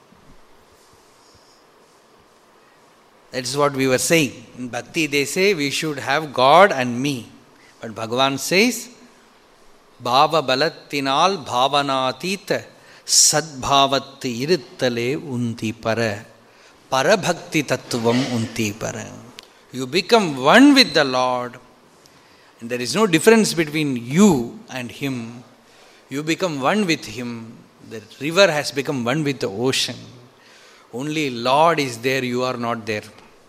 that's what we were saying. In Bhakti they say we should have God and me. But Bhagavan says, Bhava balattinal bhavanatita sadbhavat irittale unti para. Parabhakti tattvam unti para. You become one with the Lord, and there is no difference between you and Him. You become one with Him. The river has become one with the ocean. Only Lord is there, you are not there.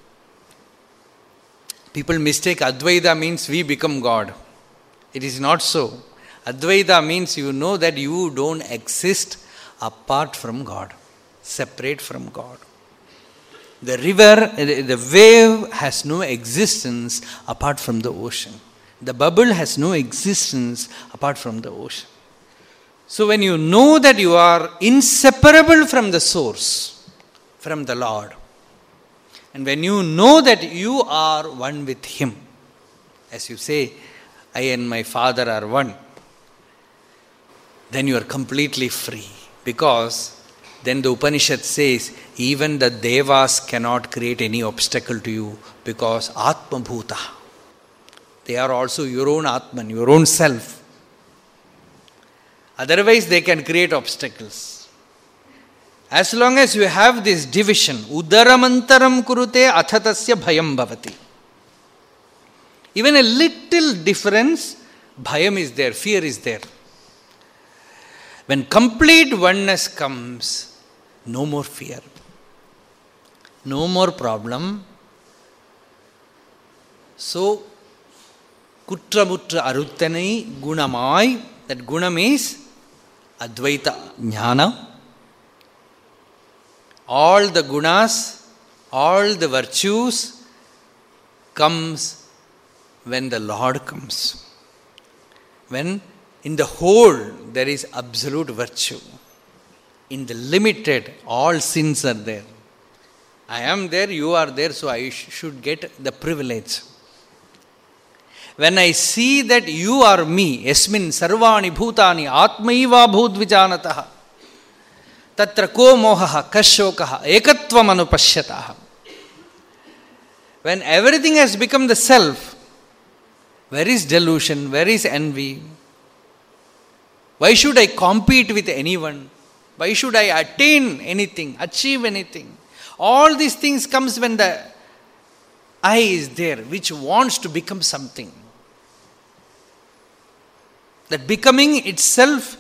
People mistake Advaita means we become God. It is not so. Advaita means you know that you don't exist apart from God, separate from God. The river, the wave has no existence apart from the ocean. The bubble has no existence apart from the ocean. So when you know that you are inseparable from the source, from the Lord, and when you know that you are one with Him, as you say, I and my Father are one, then you are completely free. Because then the Upanishad says, even the Devas cannot create any obstacle to you, because Atma Bhuta. They are also your own Atman, your own self. Otherwise they can create obstacles. As long as you have this division, Udaramantaram kurute athatasya bhayam bhavati. Even a little difference, bhayam is there, fear is there. When complete oneness comes, no more fear, no more problem. So, Kutramutra Aruttanai Gunamai, that Gunam is Advaita Jnana. All the gunas, all the virtues comes when the Lord comes. When in the whole there is absolute virtue. In the limited, all sins are there. I am there, you are there, so I should get the privilege. When I see that you are me, Yasmin Sarvani Bhutani Atmaiva Bhudvijanataha Tatra Ko Mohaha Kashokaha Ekatvam Anupashyataha. When everything has become the self, where is delusion, where is envy? Why should I compete with anyone? Why should I attain anything, achieve anything? All these things comes when the I is there, which wants to become something. That becoming itself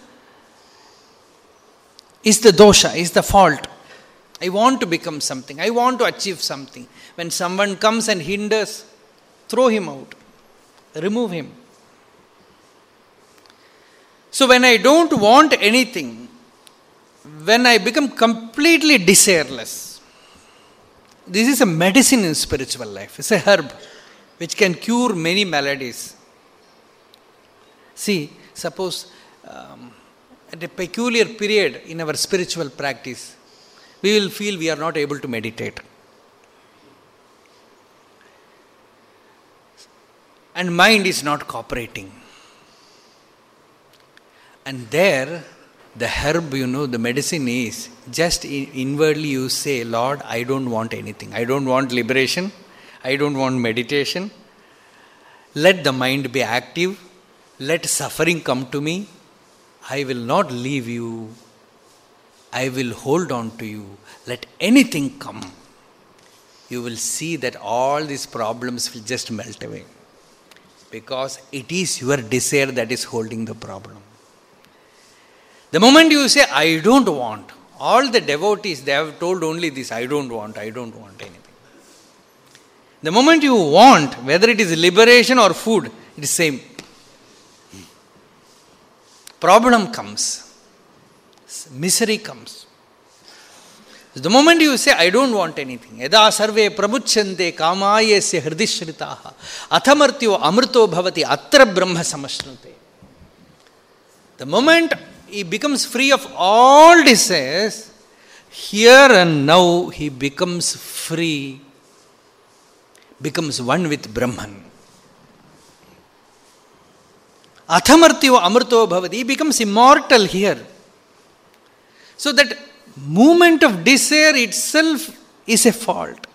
is the dosha, is the fault. I want to become something. I want to achieve something. When someone comes and hinders, throw him out. Remove him. So when I don't want anything, when I become completely desireless, This is a medicine in spiritual life. It's a herb which can cure many maladies. See, suppose at a peculiar period in our spiritual practice, we will feel we are not able to meditate. And mind is not cooperating. And there, the herb, the medicine is just inwardly you say, Lord, I don't want anything. I don't want liberation. I don't want meditation. Let the mind be active. Let suffering come to me. I will not leave you. I will hold on to you. Let anything come. You will see that all these problems will just melt away. Because it is your desire that is holding the problem. The moment you say, I don't want, all the devotees, they have told only this, I don't want anything. The moment you want, whether it is liberation or food, it is same. Problem comes. Misery comes. The moment you say, I don't want anything, yada sarve pramuchante kamayasya hridishritaha athamartyo amrito bhavati atra brahma samashnute. The moment he becomes free of all desires, here and now he becomes free, becomes one with Brahman. Athamartyo amrito bhavati, he becomes immortal here. So that movement of desire itself is a fault.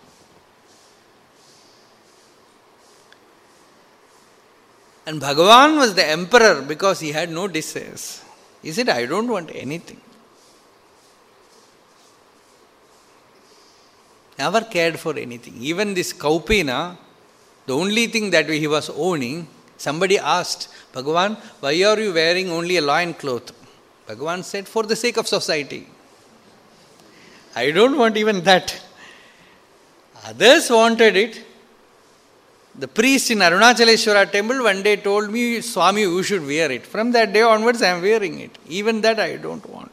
And Bhagavan was the emperor because he had no desires. He said, I don't want anything. Never cared for anything. Even this Kaupina, the only thing that he was owning, somebody asked, Bhagavan, why are you wearing only a loin cloth? Bhagavan said, for the sake of society. I don't want even that. Others wanted it. The priest in Arunachaleshwara temple one day told me, Swami, you should wear it. From that day onwards, I am wearing it. Even that I don't want.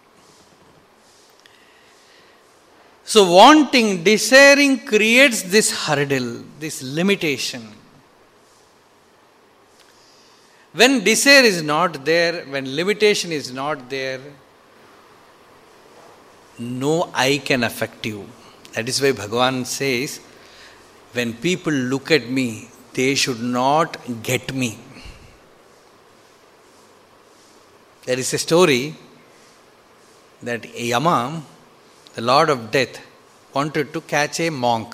So wanting, desiring creates this hurdle, this limitation. When desire is not there, when limitation is not there, no eye can affect you. That is why Bhagavan says, when people look at me, they should not get me. There is a story that Yama, the Lord of Death, wanted to catch a monk.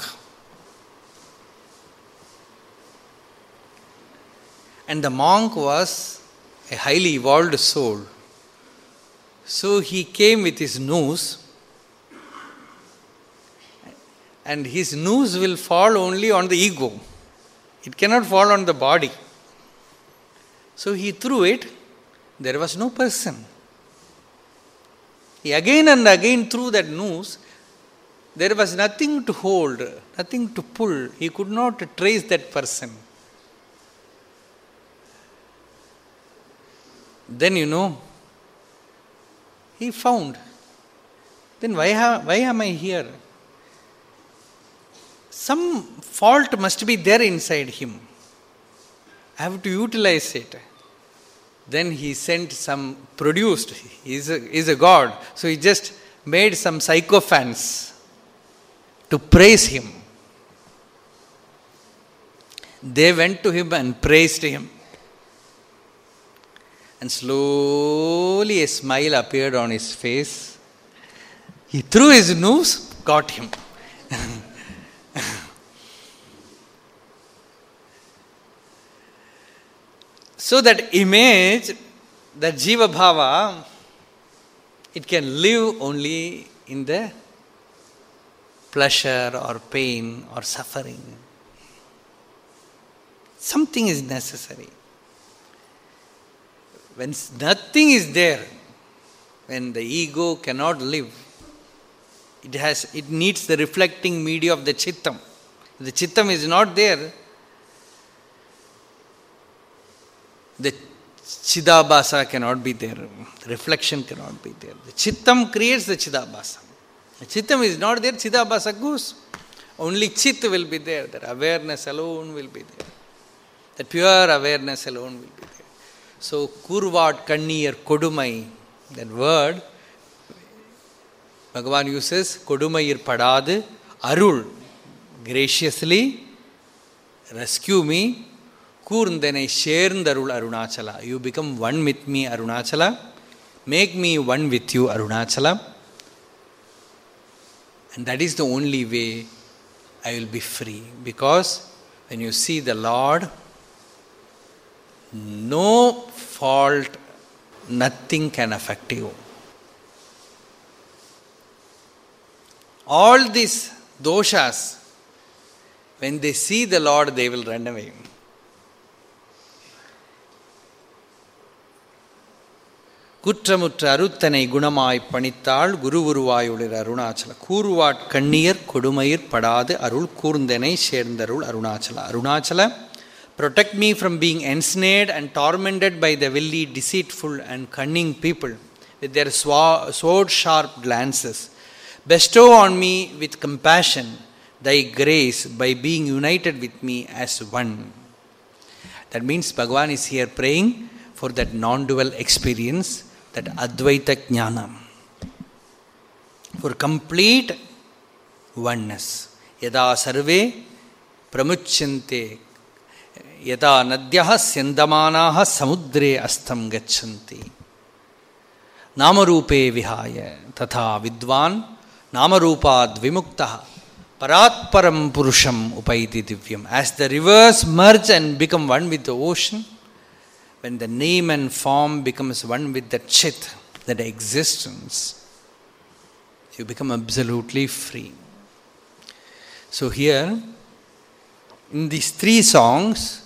And the monk was a highly evolved soul. So he came with his noose, and his noose will fall only on the ego. It cannot fall on the body. So he threw it. There was no person. He again and again threw that noose. There was nothing to hold, nothing to pull. He could not trace that person. Then he found. Then why am I here? Some fault must be there inside him. I have to utilize it. Then he produced, he is a god. So he just made some sycophants to praise him. They went to him and praised him. And slowly a smile appeared on his face. He threw his noose, got him. So that image, that Jiva Bhava, it can live only in the pleasure or pain or suffering. Something is necessary. When nothing is there, when the ego cannot live, it needs the reflecting media of the Chittam. If the Chittam is not there, the Chidabhasa cannot be there. The reflection cannot be there. The Chittam creates the Chidabhasa. The Chittam is not there, Chidabhasa goes. Only Chit will be there. That awareness alone will be there. That pure awareness alone will be there. So, Kurvat Kanniyar Kodumai, that word, Bhagavan uses Kodumayir Padadu, Arul, graciously rescue me, Kurndane Sherundarul Arunachala. You become one with me, Arunachala. Make me one with you, Arunachala. And that is the only way I will be free. Because when you see the Lord, no fault, nothing can affect you. All these doshas, when they see the Lord, they will run away. குற்றமுற்ற அருத்தனை குணமாய் பணித்தாள் குருவுருவாயுளிர் Arunachal கூறுவாட் கண்ணீர் கொடுமயிர் படாது அருள் கூர்ந்தனை சேர்ந்தருள் Arunachal. Arunachala, protect me from being ensnared and tormented by the willy, deceitful and cunning people with their sword-sharp glances. Bestow on me with compassion thy grace by being united with me as one. That means Bhagavan is here praying for that non-dual experience, that Advaita Jnana, for complete oneness. Yada sarve pramuchyante yada nadyah syandamanaah samudre astam gachanti namarupe vihaya tatha vidvan namarupad vimuktah paratparam purusham upaiti divyam. As the rivers merge and become one with the ocean, when the name and form becomes one with the Chit, that existence, you become absolutely free. So here, in these three songs,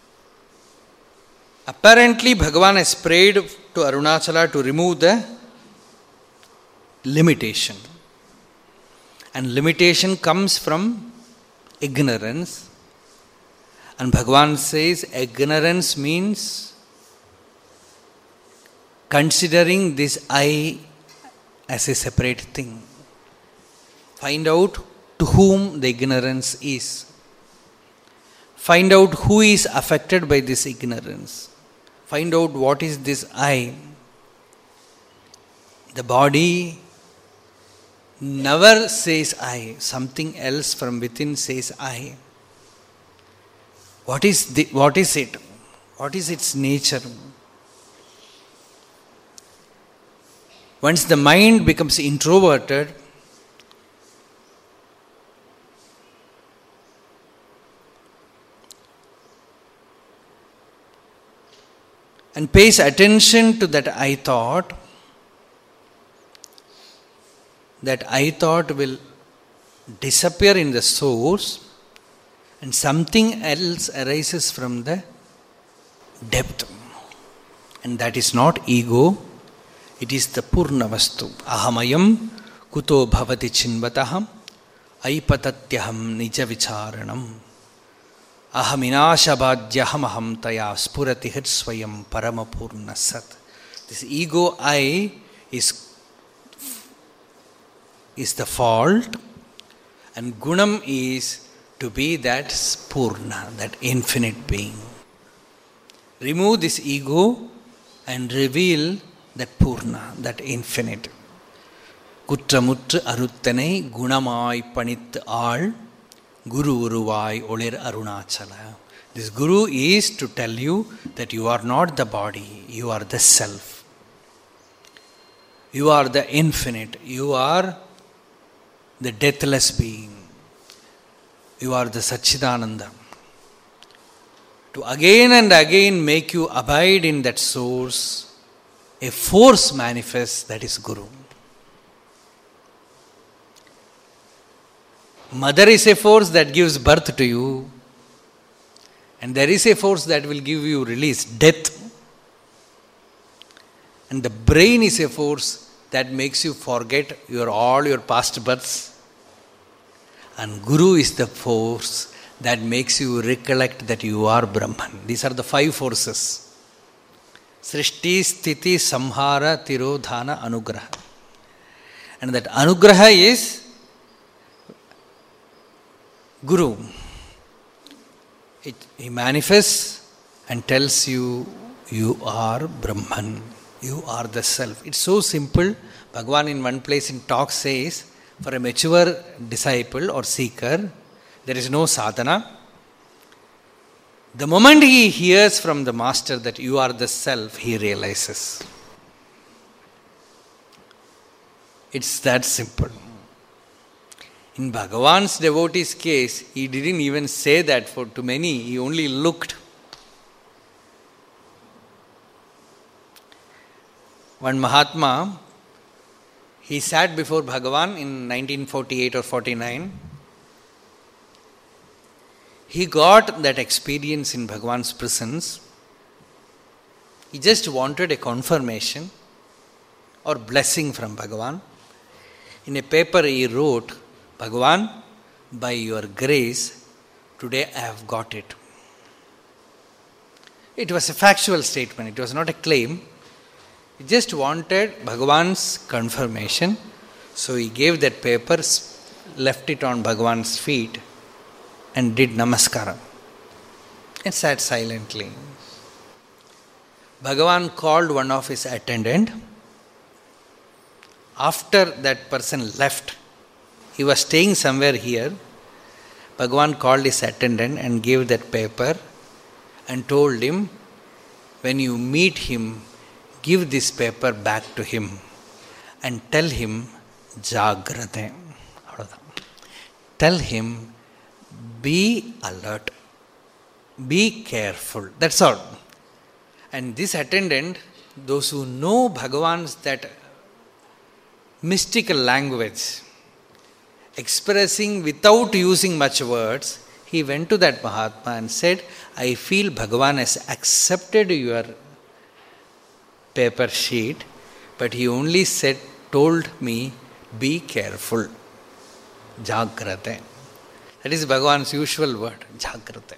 apparently Bhagavan has prayed to Arunachala to remove the limitation. And limitation comes from ignorance. And Bhagavan says ignorance means considering this I as a separate thing. Find out to whom the ignorance is. Find out who is affected by this ignorance. Find out what is this I. The body never says I. Something else from within says I. What is it? What is its nature? Once the mind becomes introverted, and pays attention to that I thought will disappear in the source and something else arises from the depth. And that is not ego. It is the Purna Vastu. Ahamayam kuto bhavati chinvataham aipatatyaham nija vicharanam ahaminashabhadyaham aham taya spurati hit swayam paramapurna sat. This ego I is the fault, and gunam is to be that Purna, that infinite being. Remove this ego and reveal that Purna, that infinite. Kutramutru aruttanai gunamai panittu aal Guru Uruvai Olir Arunachala. This Guru is to tell you that you are not the body, you are the self. You are the infinite, you are the deathless being. You are the Satchidananda. To again and again make you abide in that source, a force manifests, that is Guru. Mother is a force that gives birth to you, and there is a force that will give you release, death. And the brain is a force that makes you forget all your past births. And Guru is the force that makes you recollect that you are Brahman. These are the five forces. Srishti, Sthiti, Samhara, Tirodhana, Anugraha. And that Anugraha is Guru. He manifests and tells you, you are Brahman, you are the self. It's so simple. Bhagavan in one place in talk says, for a mature disciple or seeker, there is no sadhana. The moment he hears from the master that you are the self, he realizes. It's that simple. In Bhagavan's devotee's case, he didn't even say that to many, he only looked. One Mahatma, he sat before Bhagavan in 1948 or 49. He got that experience in Bhagavan's presence. He just wanted a confirmation or blessing from Bhagavan. In a paper he wrote, Bhagavan, by your grace, today I have got it. It was a factual statement, it was not a claim. He just wanted Bhagavan's confirmation. So he gave that paper, left it on Bhagavan's feet and did namaskara and sat silently. Bhagavan called one of his attendant. After that person left, he was staying somewhere here. Bhagavan called his attendant and gave that paper and told him, when you meet him, give this paper back to him and tell him, Jagrate. Tell him, be alert, be careful. That's all. And this attendant, those who know Bhagavan's that mystical language, expressing without using much words, he went to that Mahatma and said, I feel Bhagavan has accepted your paper sheet, but he only told me, be careful. Jagrate. That is Bhagavan's usual word, Jagrate.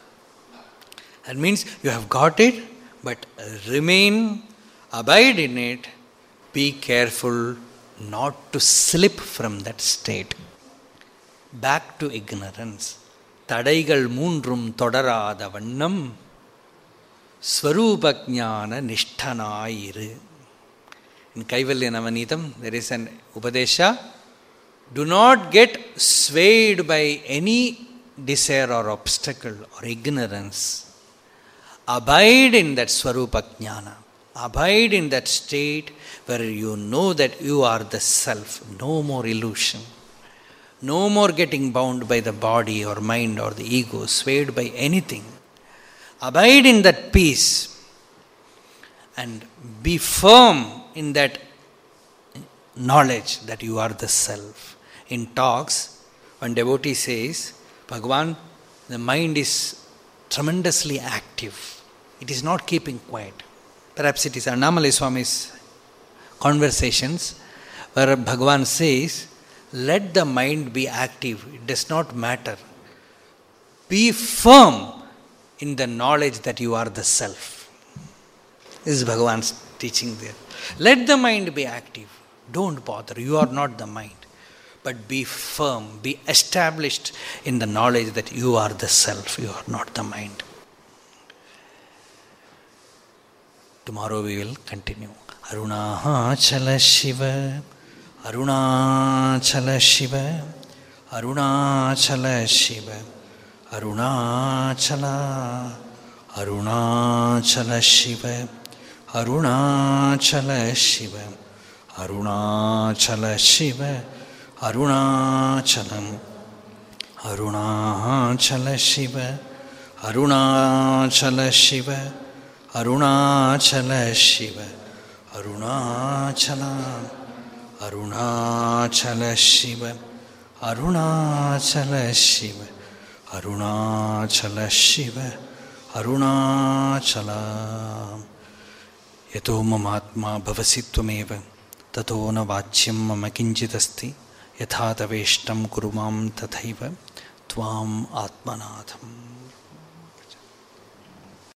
That means you have got it, but remain, abide in it, be careful not to slip from that state. Back to ignorance. Tadaigal moondrum todarada vannam Swarupajnana nishthanairu. In Kaivalya Navanitam, there is an Upadesha. Do not get swayed by any desire or obstacle or ignorance. Abide in that Swarupajnana. Abide in that state where you know that you are the self. No more illusion. No more getting bound by the body or mind or the ego, swayed by anything. Abide in that peace and be firm in that knowledge that you are the self. In talks, one devotee says, Bhagavan, the mind is tremendously active. It is not keeping quiet. Perhaps it is Annamalai Swami's conversations where Bhagavan says, let the mind be active. It does not matter. Be firm in the knowledge that you are the self. This is Bhagavan's teaching there. Let the mind be active. Don't bother. You are not the mind. But be firm. Be established in the knowledge that you are the self. You are not the mind. Tomorrow we will continue. Arunachala Shiva. Arunachala Shiva. Arunachala Shiva. Arunachala. Arunachala Shiva. Arunachala Shiva. Arunachala Shiva. Arunachalam. Arunachala Shiva. Arunachala Shiva. Arunachala Shiva. Arunachalam. Arunachala Shiva. Arunachala Shiva. Arunachala Shiva. Arunachalam. Yato mamatma bhavasi tvameva. Tato na vachyam mama kinchitasti. Yatha taveshtam kurumam tathaiva. Tvam atmanatham.